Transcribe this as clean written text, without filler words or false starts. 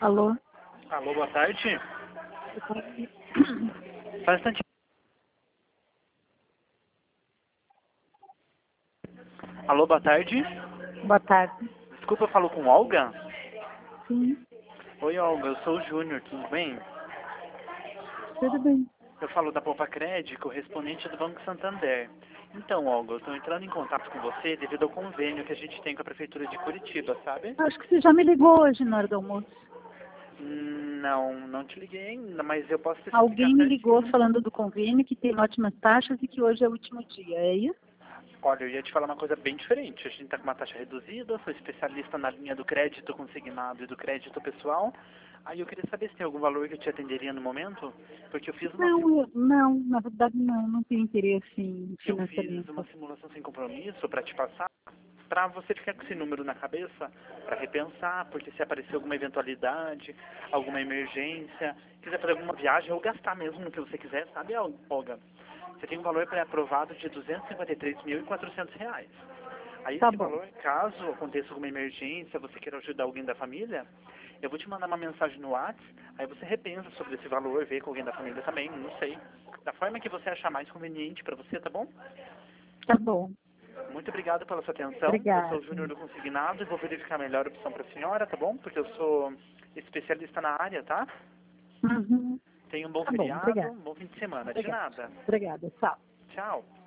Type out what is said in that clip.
Alô? Alô, boa tarde. Faz instante. Alô, boa tarde. Boa tarde. Desculpa, eu falo com Olga? Sim, Oi, Olga, eu sou o Júnior, tudo bem? tudo bem. Eu falo da Poupa Cred, correspondente do Banco Santander. Então, Olga, eu estou entrando em contato com você devido ao convênio que a gente tem com a Prefeitura de Curitiba, sabe? Acho que você já me ligou hoje na hora do almoço. Não te liguei ainda, mas eu posso te explicar Alguém me ligou certinho. falando do convênio, que tem ótimas taxas e que hoje é o último dia, é isso? Olha, eu ia te falar uma coisa bem diferente. A gente está com uma taxa reduzida, sou especialista na linha do crédito consignado e do crédito pessoal. Aí eu queria saber se tem algum valor que eu te atenderia no momento, porque Não, na verdade não tenho interesse em eu fiz uma financiamento. simulação sem compromisso para te passar, para você ficar com esse número na cabeça, para repensar, porque se aparecer alguma eventualidade, alguma emergência, quiser fazer alguma viagem ou gastar mesmo no que você quiser, sabe, Olga? Você tem um valor pré-aprovado de R$ 253.400. Aí Tá esse bom, valor, caso aconteça alguma emergência, você queira ajudar alguém da família, eu vou te mandar uma mensagem no WhatsApp, aí você repensa sobre esse valor, vê com alguém da família também, não sei. Da forma que você achar mais conveniente para você, tá bom? tá bom. Muito obrigado pela sua atenção. Eu sou Obrigada. o Júnior do Consignado e vou verificar a melhor opção para a senhora, tá bom? Porque eu sou especialista na área, tá? Uhum. Tenha um bom Tá bom, feriado, obrigada. um bom fim de semana. De Obrigada. nada. Obrigada, tchau. Tchau.